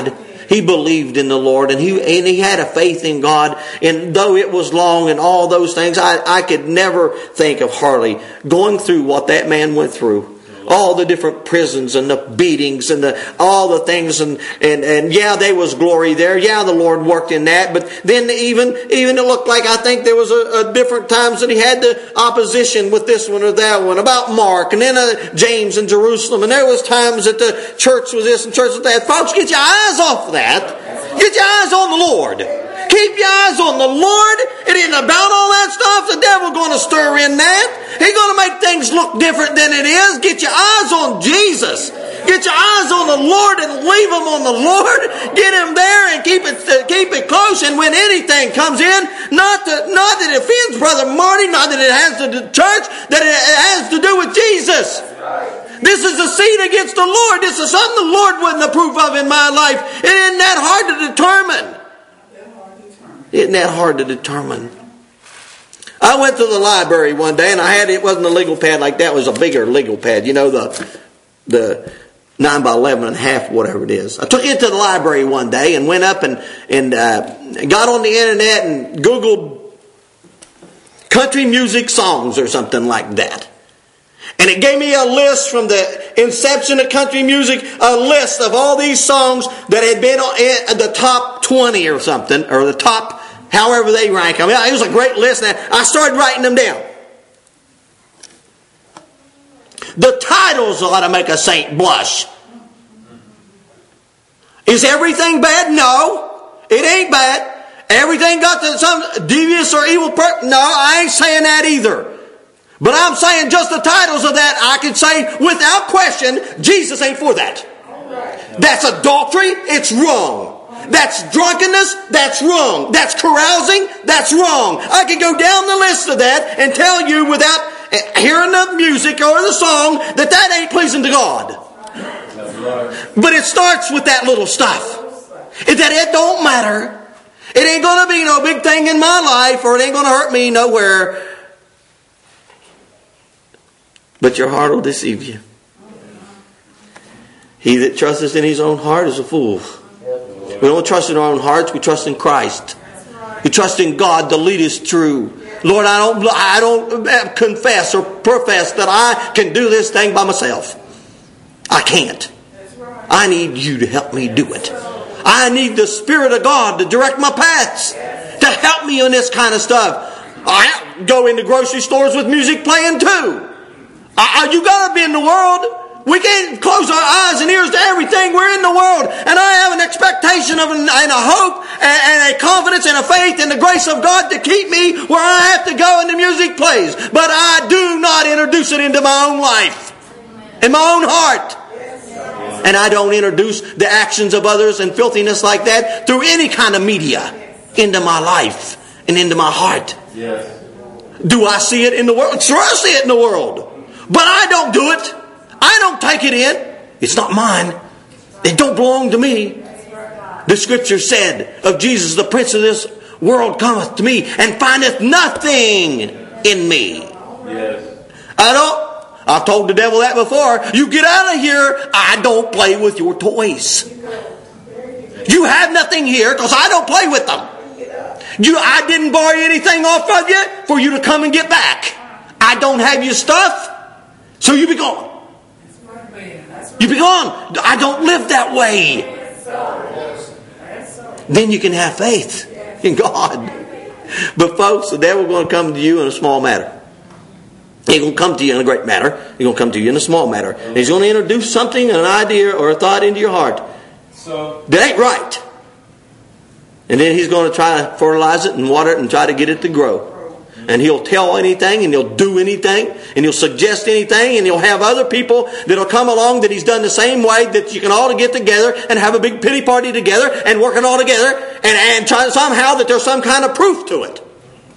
he believed in the Lord, and he and he had a faith in God. And though it was long and all those things, I, I could never think of Harley going through what that man went through. All the different prisons and the beatings and the all the things and, and, and yeah, there was glory there. Yeah, the Lord worked in that. But then even even it looked like I think there was a, a different times that he had the opposition with this one or that one about Mark and then uh, James and Jerusalem. And there was times that the church was this and church was that. Folks, get your eyes off that. Get your eyes on the Lord. Keep your eyes on the Lord. It isn't about all that stuff. The devil's going to stir in that. He's going to make things look different than it is. Get your eyes on Jesus. Get your eyes on the Lord and leave them on the Lord. Get him there and keep it keep it close. And when anything comes in, not that not that it offends Brother Marty, not that it has to do with church, that it has to do with Jesus. This is a seed against the Lord. This is something the Lord wouldn't approve of in my life. It isn't that hard to determine. Isn't that hard to determine? I went to the library one day and I had, it wasn't a legal pad like that, it was a bigger legal pad. You know, the the nine by eleven and a half, whatever it is. I took it to the library one day and went up and, and uh, got on the internet and Googled country music songs or something like that. And it gave me a list from the inception of country music, a list of all these songs that had been in the top twenty or something, or the top, however they rank. I mean, it was a great list. And I started writing them down. The titles ought to make a saint blush. Is everything bad? No, it ain't bad. Everything got to some devious or evil person? No, I ain't saying that either. But I'm saying just the titles of that, I can say without question, Jesus ain't for that. That's adultery, it's wrong. That's drunkenness, that's wrong. That's carousing, that's wrong. I can go down the list of that and tell you without hearing the music or the song that that ain't pleasing to God. But it starts with that little stuff. Is that it don't matter. It ain't going to be no big thing in my life, or it ain't going to hurt me nowhere. But your heart will deceive you. He that trusteth in his own heart is a fool. We don't trust in our own hearts. We trust in Christ. We trust in God. The lead is true. Lord, I don't, I don't confess or profess that I can do this thing by myself. I can't. I need you to help me do it. I need the Spirit of God to direct my paths, to help me in this kind of stuff. I go into grocery stores with music playing too. I, you got to be in the world. We can't close our eyes and ears to everything. We're in the world. And I have an expectation of an, and a hope and, and a confidence and a faith in the grace of God to keep me where I have to go and the music plays. But I do not introduce it into my own life, in my own heart. And I don't introduce the actions of others and filthiness like that through any kind of media into my life and into my heart. Yes. Do I see it in the world? Sure, I see it in the world. But I don't do it. I don't take it in. It's not mine. It don't belong to me. The scripture said of Jesus, the prince of this world cometh to me and findeth nothing in me. Yes. I don't. I've told the devil that before. You get out of here. I don't play with your toys. You have nothing here because I don't play with them. You, I didn't borrow anything off of you for you to come and get back. I don't have your stuff. So you be gone. You be gone. I don't live that way. Then you can have faith in God. But folks, the devil's going to come to you in a small matter. He's going to come to you in a great matter. He's going to come to you in a small matter. And he's going to introduce something, an idea or a thought into your heart that ain't right. And then he's going to try to fertilize it and water it and try to get it to grow. And he'll tell anything and he'll do anything and he'll suggest anything and he'll have other people that'll come along that he's done the same way, that you can all get together and have a big pity party together and work it all together and, and try somehow that there's some kind of proof to it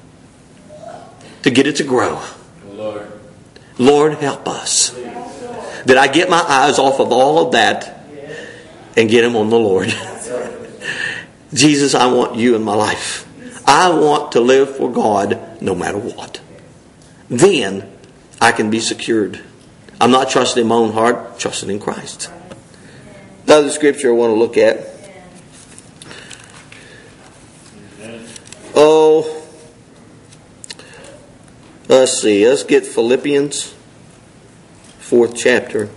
to get it to grow. Lord, Lord help us. That I get my eyes off of all of that and get them on the Lord. Jesus, I want you in my life. I want to live for God no matter what. Then I can be secured. I'm not trusting in my own heart, trusting in Christ. The other scripture I want to look at Oh, let's see. Let's get Philippians, fourth chapter.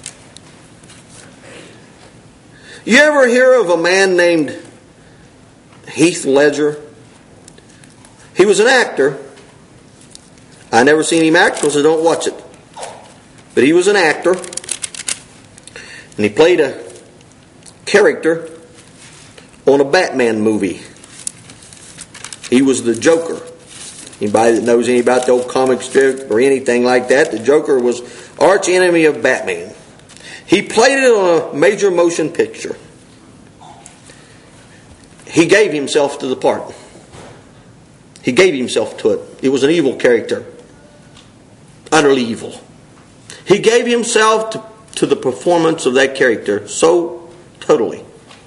You ever hear of a man named Heath Ledger? He was an actor. I never seen him act because I don't watch it. But he was an actor. And he played a character on a Batman movie. He was the Joker. Anybody that knows anything about the old comic strip or anything like that, the Joker was arch enemy of Batman. He played it on a major motion picture. He gave himself to the part. He gave himself to it. It was an evil character. Utterly evil. He gave himself to, to the performance of that character so totally.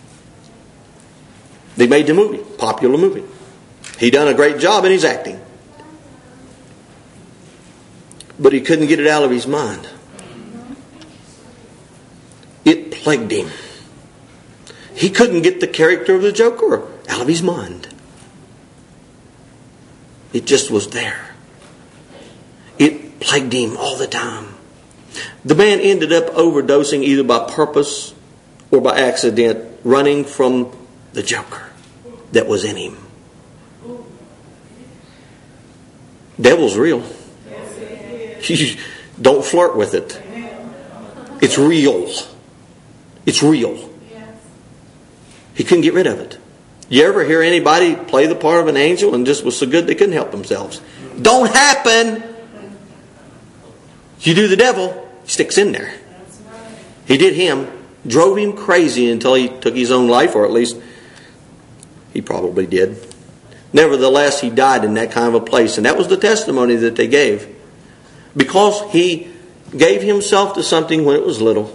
They made the movie, popular movie. He done a great job in his acting. But he couldn't get it out of his mind. It plagued him. He couldn't get the character of the Joker out of his mind. It just was there. It plagued him all the time. The man ended up overdosing either by purpose or by accident, running from the Joker that was in him. Devil's real. Don't flirt with it. It's real. It's real. He couldn't get rid of it. You ever hear anybody play the part of an angel and just was so good they couldn't help themselves? Don't happen. You do the devil, he sticks in there. He did him, drove him crazy until he took his own life, or at least he probably did. Nevertheless, he died in that kind of a place, and that was the testimony that they gave. Because he gave himself to something when it was little.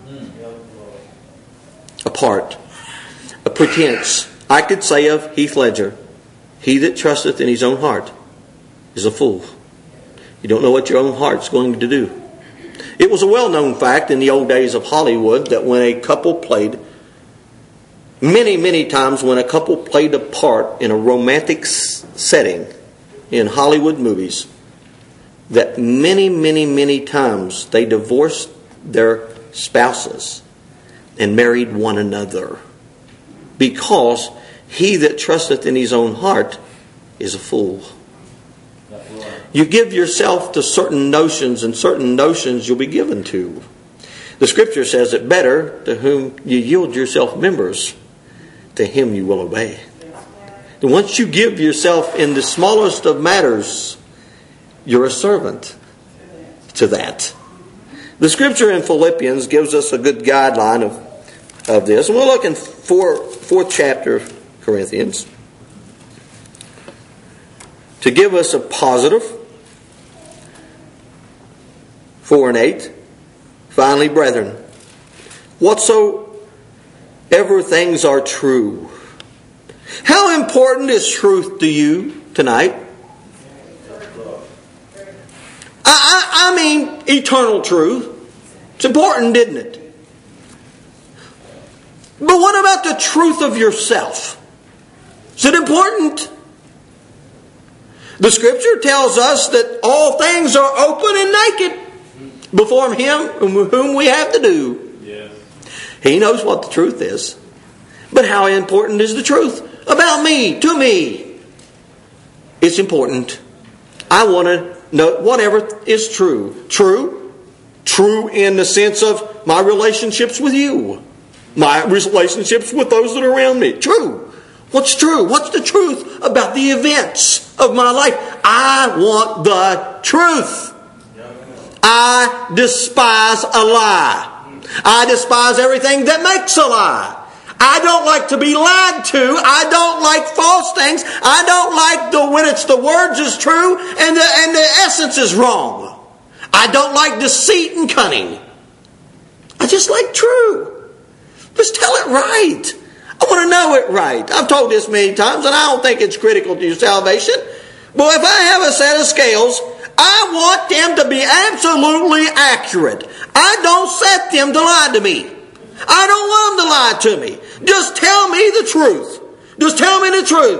A part. A pretense. I could say of Heath Ledger, he that trusteth in his own heart is a fool. You don't know what your own heart's going to do. It was a well-known fact in the old days of Hollywood that when a couple played, many, many times when a couple played a part in a romantic setting in Hollywood movies, that many, many, many times they divorced their spouses and married one another. Because he that trusteth in his own heart is a fool. You give yourself to certain notions, and certain notions you'll be given to. The Scripture says it better, to whom you yield yourself members, to him you will obey. And once you give yourself in the smallest of matters, you're a servant to that. The Scripture in Philippians gives us a good guideline of, of this. And we'll look in four, fourth chapter of Corinthians to give us a positive. Four and eight. Finally, brethren, whatsoever things are true. How important is truth to you tonight? I, I, I mean eternal truth. It's important, isn't it? But what about the truth of yourself? Is it important? The Scripture tells us that all things are open and naked before Him whom we have to do. Yes. He knows what the truth is. But how important is the truth about me, to me? It's important. I want to know whatever is true. True? True in the sense of my relationships with you. My relationships with those that are around me. True. What's true? What's the truth about the events of my life? I want the truth. I despise a lie. I despise everything that makes a lie. I don't like to be lied to. I don't like false things. I don't like the when it's the words is true and the, and the essence is wrong. I don't like deceit and cunning. I just like true. Just tell it right. I want to know it right. I've told this many times, and I don't think it's critical to your salvation. But if I have a set of scales, I want them to be absolutely accurate. I don't set them to lie to me. I don't want them to lie to me. Just tell me the truth. Just tell me the truth.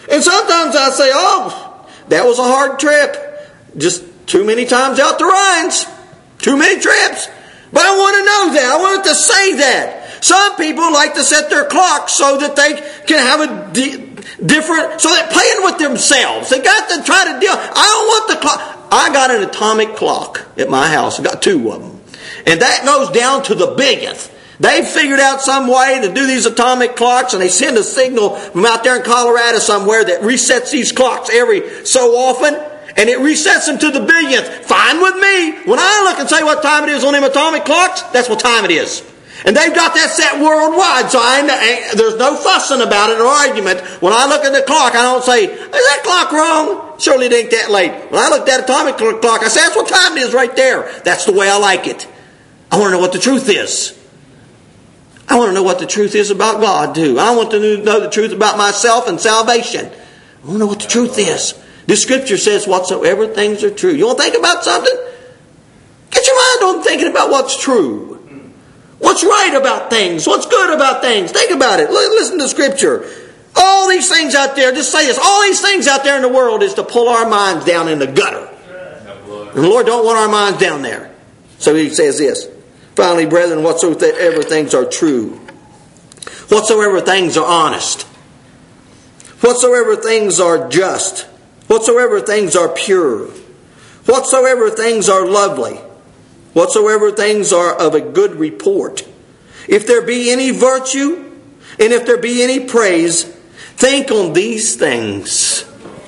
And sometimes I say, oh, that was a hard trip. Just too many times out the Rhines. Too many trips. But I want to know that. I want to say that. Some people like to set their clocks so that they can have a di- different, so they're playing with themselves. They got to try to deal. I don't want the clock. I got an atomic clock at my house. I got two of them. And that goes down to the billionth. They've figured out some way to do these atomic clocks, and they send a signal from out there in Colorado somewhere that resets these clocks every so often, and it resets them to the billionth. Fine with me. When I look and say what time it is on them atomic clocks, that's what time it is. And they've got that set worldwide, so I, there's no fussing about it or argument. When I look at the clock, I don't say, is that clock wrong? Surely it ain't that late. When I look at that atomic clock, I say, that's what time it is right there. That's the way I like it. I want to know what the truth is. I want to know what the truth is about God too. I want to know the truth about myself and salvation. I want to know what the truth is. This scripture says whatsoever things are true. You want to think about something? Get your mind on thinking about what's true. What's right about things. What's good about things. Think about it. Listen to scripture. All these things out there, just say this, all these things out there in the world is to pull our minds down in the gutter. And the Lord don't want our minds down there. So he says this. Finally, brethren, whatsoever things are true, whatsoever things are honest, whatsoever things are just, whatsoever things are pure, whatsoever things are lovely, whatsoever things are of a good report, if there be any virtue, and if there be any praise, think on these things.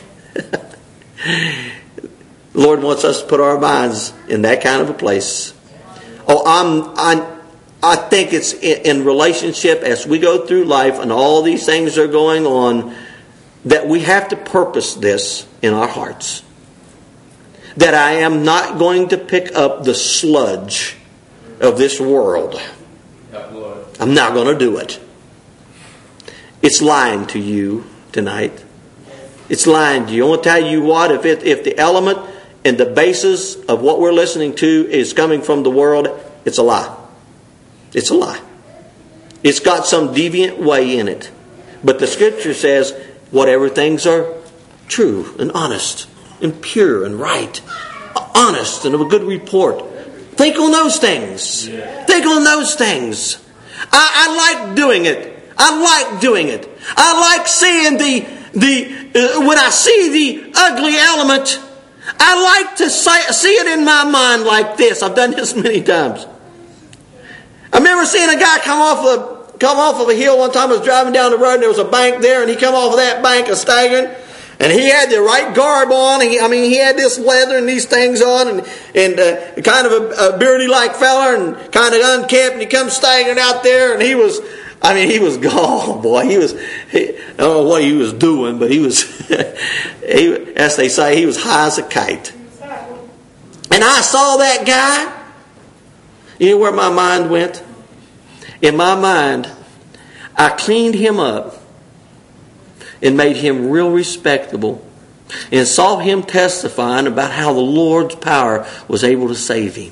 The Lord wants us to put our minds in that kind of a place. Oh, I'm, I'm, I think it's in, in relationship as we go through life and all these things are going on that we have to purpose this in our hearts. That I am not going to pick up the sludge of this world. I'm not going to do it. It's lying to you tonight. It's lying to you. I want to tell you what, if it, if the element and the basis of what we're listening to is coming from the world, it's a lie. It's a lie. It's got some deviant way in it. But the scripture says, whatever things are true and honest and pure and right, honest and of a good report, think on those things. Yeah. Think on those things. I, I like doing it. I like doing it. I like seeing the, the uh, when I see the ugly element, I like to see it in my mind like this. I've done this many times. I remember seeing a guy come off a come off of a hill one time. I was driving down the road and there was a bank there, and he come off of that bank a staggering, and he had the right garb on. He, I mean, he had this leather and these things on, and and uh, kind of a, a beardy like fella, and kind of unkempt, and he comes staggering out there, and he was. I mean, he was gone, boy. He was, he, I don't know what he was doing, but he was, he, as they say, he was high as a kite. And I saw that guy. You know where my mind went? In my mind, I cleaned him up and made him real respectable and saw him testifying about how the Lord's power was able to save him.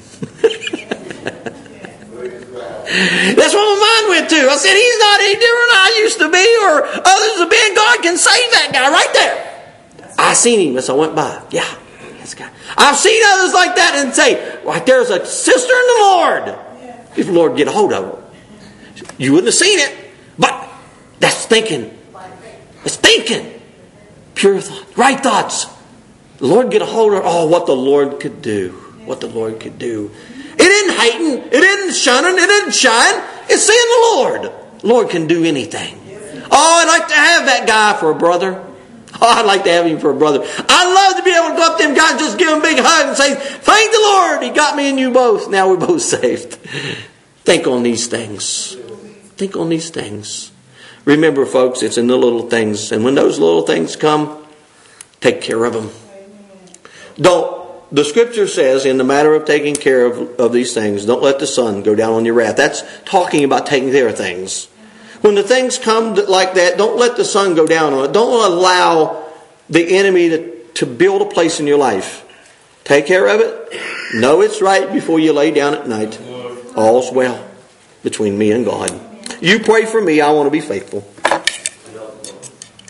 That's what my mind went to. I said, he's not any different than I used to be or others have been. God can save that guy right there. I seen him as I went by. Yeah, this guy. I've seen others like that and say, right there's a sister in the Lord. If the Lord get a hold of her. You wouldn't have seen it. But that's thinking. It's thinking. Pure thoughts. Right thoughts. The Lord get a hold of her. Oh, what the Lord could do. What the Lord could do. It isn't hating. It isn't shunning. It isn't shying. It's seeing the Lord. The Lord can do anything. Oh, I'd like to have that guy for a brother. Oh, I'd like to have him for a brother. I'd love to be able to go up to them guys and just give them a big hug and say, thank the Lord. He got me and you both. Now we're both saved. Think on these things. Think on these things. Remember, folks, it's in the little things. And when those little things come, take care of them. Don't. The scripture says, in the matter of taking care of, of these things, don't let the sun go down on your wrath. That's talking about taking care of things. When the things come like that, don't let the sun go down on it. Don't allow the enemy to, to build a place in your life. Take care of it. Know it's right before you lay down at night. All's well between me and God. You pray for me. I want to be faithful.